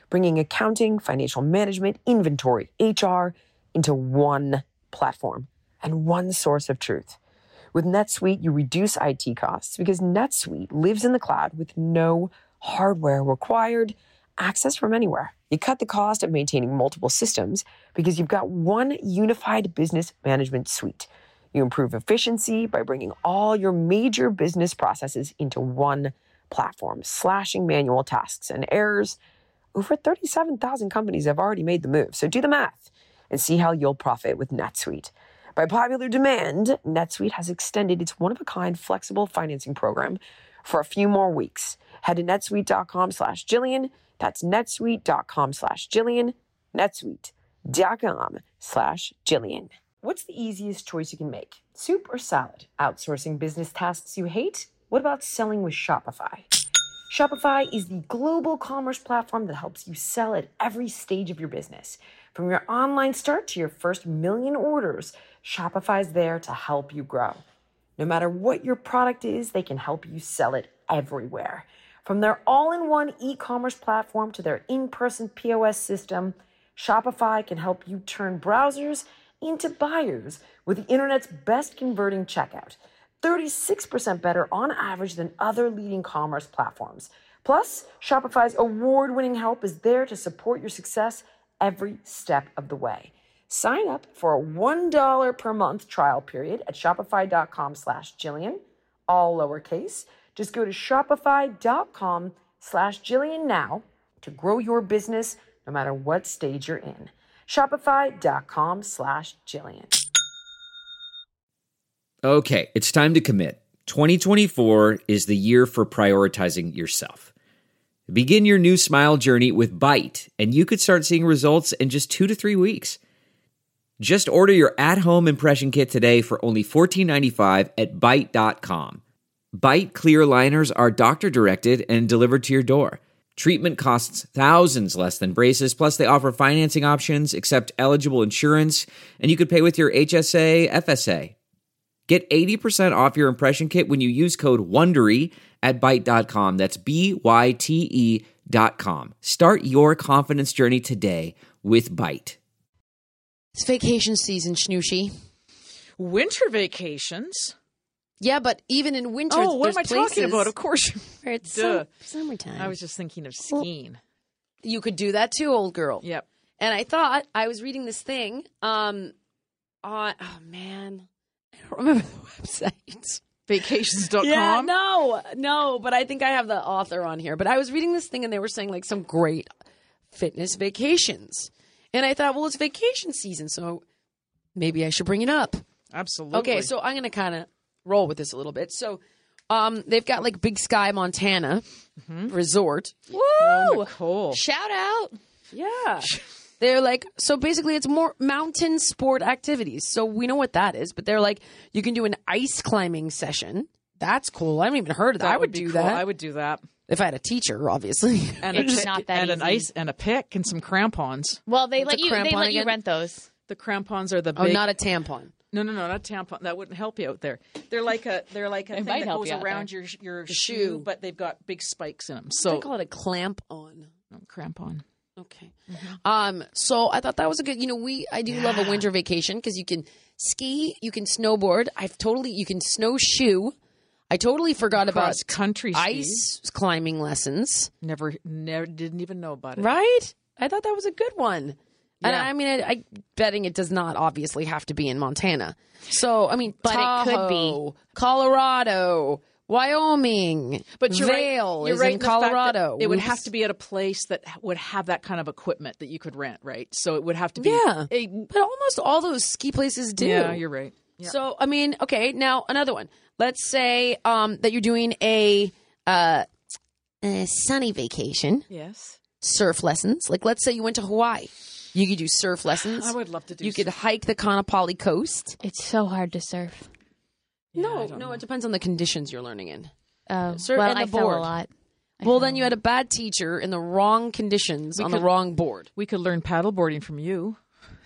A: bringing accounting, financial management, inventory, H R into one platform and one source of truth. With NetSuite, you reduce I T costs because NetSuite lives in the cloud with no hardware required, access from anywhere. You cut the cost of maintaining multiple systems because you've got one unified business management suite. You improve efficiency by bringing all your major business processes into one platform, slashing manual tasks and errors. Over thirty-seven thousand companies have already made the move, so do the math and see how you'll profit with NetSuite. By popular demand, NetSuite has extended its one-of-a-kind flexible financing program for a few more weeks. Head to netsuite.com slash Jillian. That's netsuite.com slash Jillian. netsuite.com slash Jillian. What's the easiest choice you can make? Soup or salad? Outsourcing business tasks you hate? What about selling with Shopify? Shopify is the global commerce platform that helps you sell at every stage of your business. From your online start to your first million orders, Shopify is there to help you grow. No matter what your product is, they can help you sell it everywhere. From their all-in-one e-commerce platform to their in-person P O S system, Shopify can help you turn browsers into buyers with the internet's best converting checkout. thirty-six percent better on average than other leading commerce platforms. Plus, Shopify's award-winning help is there to support your success every step of the way. Sign up for a one dollar per month trial period at shopify.com slash Jillian, all lowercase. Just go to shopify.com slash Jillian now to grow your business no matter what stage you're in. Shopify.com slash Jillian.
F: Okay, it's time to commit. twenty twenty-four is the year for prioritizing yourself. Begin your new smile journey with Byte, and you could start seeing results in just two to three weeks. Just order your at-home impression kit today for only fourteen ninety-five at byte dot com. Byte clear liners are doctor-directed and delivered to your door. Treatment costs thousands less than braces, plus they offer financing options, accept eligible insurance, and you could pay with your H S A, F S A. Get eighty percent off your impression kit when you use code WONDERY at byte dot com. That's B Y T E dot com. Start your confidence journey today with Byte.
C: It's vacation season, Schnooshi.
B: Winter vacations?
C: Yeah, but even in winter,
B: Oh, what am I
C: there's
B: talking
C: places
B: about? Of course.
C: where it's
B: Duh.
C: sum- summertime.
B: I was just thinking of skiing.
C: You could do that too, old girl.
B: Yep.
C: And I thought, I was reading this thing um, on, oh man, I don't remember the website.
B: Vacations dot com?
C: Yeah, no, no, but I think I have the author on here. But I was reading this thing and they were saying like some great fitness vacations. And I thought, well, it's vacation season, so maybe I should bring it up.
B: Absolutely.
C: Okay, so I'm going to kind of roll with this a little bit. So um, they've got like Big Sky, Montana resort. Woo!
B: Oh, Nicole.
C: Shout out. Yeah. They're like, so basically it's more mountain sport activities. So we know what that is, but they're like, you can do an ice climbing session. That's cool. I haven't even heard of that.
B: That
C: I would
B: be
C: do
B: cool.
C: that.
B: I would do that.
C: If I had a teacher, obviously.
B: And
E: It's
B: a,
E: not that
B: and an
E: easy.
B: ice and a pick and some crampons.
E: Well, they
C: What's
E: let
C: a
E: you. They
C: crampon
E: let you
C: again?
E: rent those.
B: The crampons are the
C: Oh,
B: big.
C: not a tampon.
B: No, no, no, not tampon. That wouldn't help you out there. They're like a they're like a
E: They
B: thing
E: might
B: that
E: help
B: goes
E: you out
B: around
E: there.
B: your your
C: The
B: shoe,
C: shoe.
B: but they've got big spikes in them.
C: I
B: So
C: call it a clamp on.
B: oh, crampon.
C: Okay. Um. So I thought that was a good. You know, we I do love a winter vacation because you can ski, you can snowboard. I've totally you can snowshoe. I totally forgot about
B: Cross country ski.
C: ice climbing lessons.
B: Never, never didn't even know about it.
C: Right? I thought that was a good one. And
B: Yeah.
C: I mean, I, I betting it does not obviously have to be in Montana. So I mean,
E: But it could be.
C: Tahoe, Colorado, Wyoming,
B: But you're
C: Vail
B: right. You're
C: is
B: right
C: in
B: in the fact that
C: Colorado.
B: It would
C: Oops.
B: have to be at a place that would have that kind of equipment that you could rent, right? So it would have to be.
C: Yeah,
B: a-
C: but almost all those ski places do.
B: yeah, you're right. Yeah.
C: So I mean, okay, now another one. Let's say um, that you're doing a, uh, a sunny vacation,
B: Yes.
C: surf lessons. Like, let's say you went to Hawaii. You could do surf lessons.
B: I would love to do.
C: You could
B: surf.
C: hike the Kaanapali coast.
E: It's so hard to surf.
B: Yeah,
C: no,
B: I don't
C: no,
B: know.
C: it depends on the conditions you're learning in.
E: Oh,
C: Surf
E: well,
C: and
E: I
C: the
E: fell
C: board.
E: a lot. I
C: Well,
E: fell
C: then
E: a
C: you
E: lot.
C: had a bad teacher in the wrong conditions
B: We
C: on
B: could-
C: the wrong board.
B: We could learn paddleboarding from you.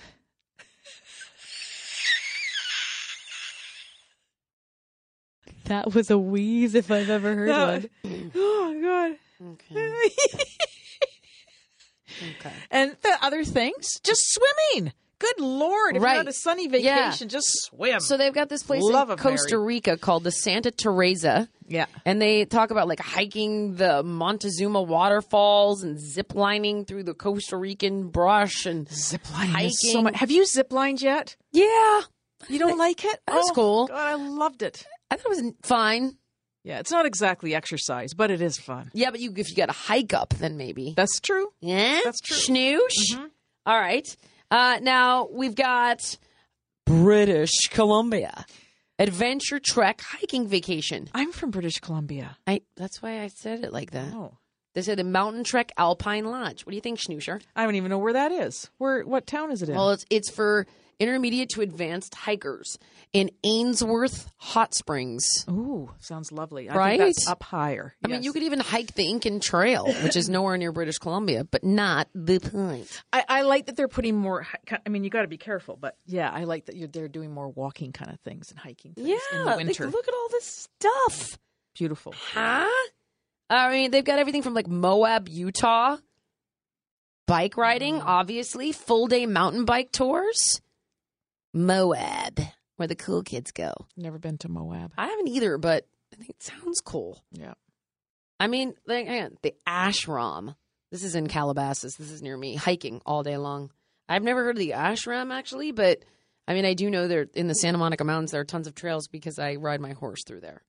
E: That was a wheeze if I've ever heard one.
B: Oh God.
C: Okay. Okay.
B: And the other things, just swimming. Good Lord. If
C: Right.
B: you're on a sunny vacation, just swim.
C: So they've got this place
B: Love
C: in
B: 'em,
C: Costa
B: Mary.
C: Rica called the Santa Teresa.
B: Yeah.
C: And they talk about like hiking the Montezuma waterfalls and zip lining through the Costa Rican brush and
B: Ziplining is so
C: hiking.
B: much. Have you ziplined yet?
C: Yeah.
B: You don't like it?
C: That was
B: Oh,
C: cool.
B: God, I loved it.
C: I thought it was fine.
B: Yeah, it's not exactly exercise, but it is fun.
C: Yeah, but you if you got to hike up, then maybe.
B: That's true.
C: Yeah,
B: That's true.
C: Snoosh. All right. Uh, now we've got British Columbia Adventure Trek hiking vacation.
B: I'm from British Columbia.
C: I that's why I said it like that.
B: Oh.
C: They said a Mountain Trek Alpine Lodge. What do you think, Schnoosher?
B: I don't even know where that is. Where? What town is it in?
C: Well, it's it's for intermediate to advanced hikers in Ainsworth Hot Springs.
B: Ooh, sounds lovely. I
C: Right?
B: think that's up higher.
C: I mean, you could even hike the Incan Trail, which is nowhere near British Columbia, but not the point.
B: I, I like that they're putting more. hi- I mean, you got to be careful, but yeah, I like that you're, they're doing more walking kind of things and hiking things
C: Yeah,
B: in the
C: like,
B: winter.
C: look at all this stuff.
B: Beautiful.
C: Huh? I mean, they've got everything from like Moab, Utah, bike riding, obviously, full day mountain bike tours. Moab, where the cool kids go.
B: Never been to Moab.
C: I haven't either, but I think it sounds cool.
B: Yeah.
C: I mean, like, hang on, the ashram. This is in Calabasas. This is near me. Hiking all day long. I've never heard of the ashram, actually, but I mean, I do know there in the Santa Monica Mountains, there are tons of trails because I ride my horse through there.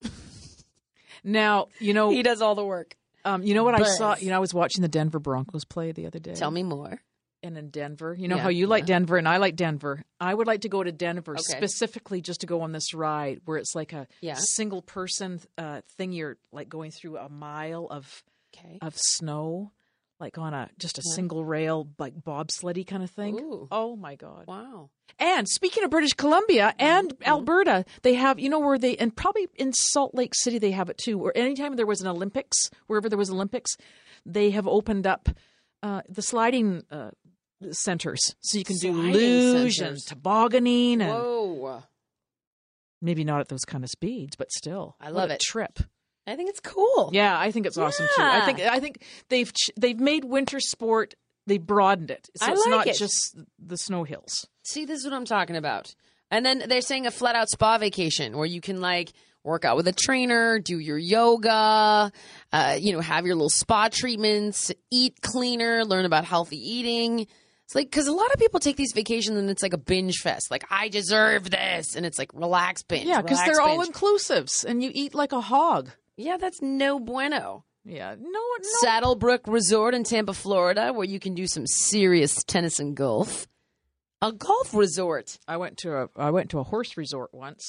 B: Now, you know,
C: He does all the work.
B: um, you know what I
C: Buzz.
B: saw? You know, I was watching the Denver Broncos play the other day.
C: Tell me more.
B: And in Denver, you know
C: Yeah,
B: how you like
C: yeah.
B: Denver and I like Denver. I would like to go to Denver
C: Okay.
B: specifically just to go on this ride where it's like a
C: Yeah.
B: single person uh, thing. You're like going through a mile of
C: Okay.
B: of snow, like on a just a
C: Yeah.
B: single rail, like bobsleddy kind of thing.
C: Ooh.
B: Oh my God!
C: Wow.
B: And speaking of British Columbia and Alberta, they have, you know, where they, and probably in Salt Lake City, they have it too, or anytime there was an Olympics, wherever there was Olympics, they have opened up uh, the sliding uh, centers. So you can do
C: Sliding
B: luge
C: centers.
B: and tobogganing and
C: Whoa.
B: maybe not at those kind of speeds, but still.
C: I
B: What
C: love
B: a
C: it.
B: trip.
C: I think it's cool.
B: Yeah, I think it's awesome too. I
C: Yeah.
B: think I think they've ch- they've made winter sport, they broadened it. So
C: I
B: it's
C: like
B: not
C: it.
B: just the snow hills.
C: See, this is what I'm talking about. And then they're saying a flat out spa vacation where you can like work out with a trainer, do your yoga, uh, you know, have your little spa treatments, eat cleaner, learn about healthy eating. It's like, because a lot of people take these vacations and it's like a binge fest. Like, I deserve this. And it's like, relax, binge.
B: Yeah, because
C: relax,
B: they're all
C: binge.
B: inclusives and you eat like a hog.
C: Yeah, that's no bueno.
B: Yeah, no, no.
C: Saddlebrook Resort in Tampa, Florida, where you can do some serious tennis and golf. A golf resort.
B: I went to a I went to a horse resort once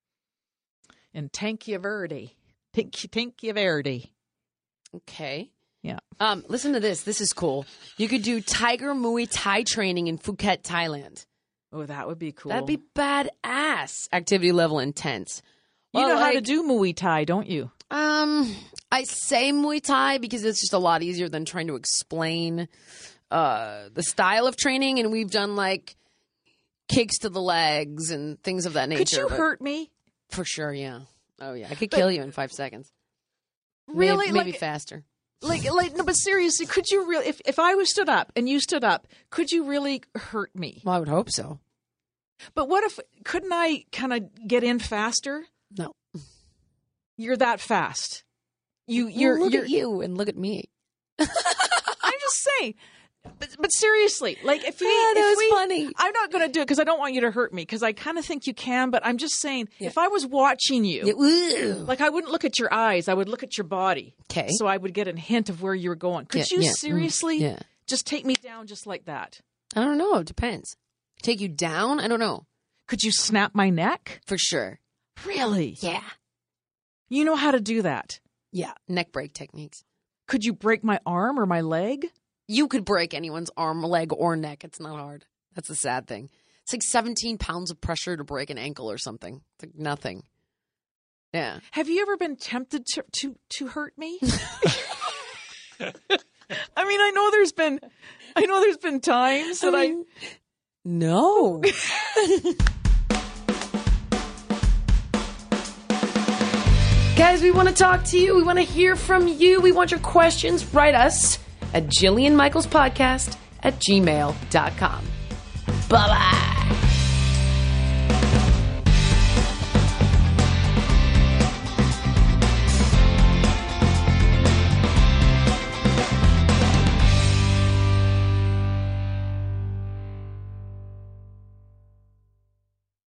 B: in Tanquia Verde. Tanquia, Tanquia Verde.
C: Okay.
B: Yeah.
C: Um, listen to this. This is cool. You could do Tiger Muay Thai training in Phuket, Thailand.
B: Oh, that would be cool.
C: That'd be badass. Activity level intense.
B: You
C: Well,
B: know how to
C: like,
B: do Muay Thai, don't you?
C: Um, I say Muay Thai because it's just a lot easier than trying to explain uh, the style of training. And we've done like kicks to the legs and things of that nature.
B: Could you
C: but-
B: hurt me?
C: For sure, yeah. Oh, yeah. I could kill you in five seconds.
B: Really?
C: Maybe, maybe
B: Like-
C: faster.
B: Like, like, no, but seriously, could you really? If if I was stood up and you stood up, could you really hurt me?
C: Well, I would hope so.
B: But what if couldn't I kind of get in faster?
C: No.
B: You're that fast. You,
C: Well,
B: you're,
C: look
B: you're.
C: at you and look at me.
B: I'm just saying. But, but seriously, like if we,
C: Yeah, that
B: if
C: was
B: we,
C: funny.
B: I'm not going to do it because I don't want you to hurt me because I kind of think you can. But I'm just saying,
C: Yeah.
B: if I was watching you,
C: Yeah, ooh.
B: like I wouldn't look at your eyes, I would look at your body.
C: 'Kay.
B: So I would get a hint of where you were going. Could
C: Yeah,
B: you
C: yeah, mm,
B: seriously
C: yeah.
B: just take me down just like that?
C: I don't know. It depends. Take you down? I don't know.
B: Could you snap my neck?
C: For sure.
B: Really?
C: Yeah.
B: You know how to do that.
C: Yeah. Neck break techniques.
B: Could you break my arm or my leg?
C: You could break anyone's arm, leg, or neck. It's not hard. That's the sad thing. It's like seventeen pounds of pressure to break an ankle or something. It's like nothing. Yeah.
B: Have you ever been tempted to to, to hurt me? I mean, I know there's been, I know there's been times that I.
C: No. Guys, we want to talk to you. We want to hear from you. We want your questions. Write us at Jillian Michaels Podcast at gmail dot com. Bye-bye.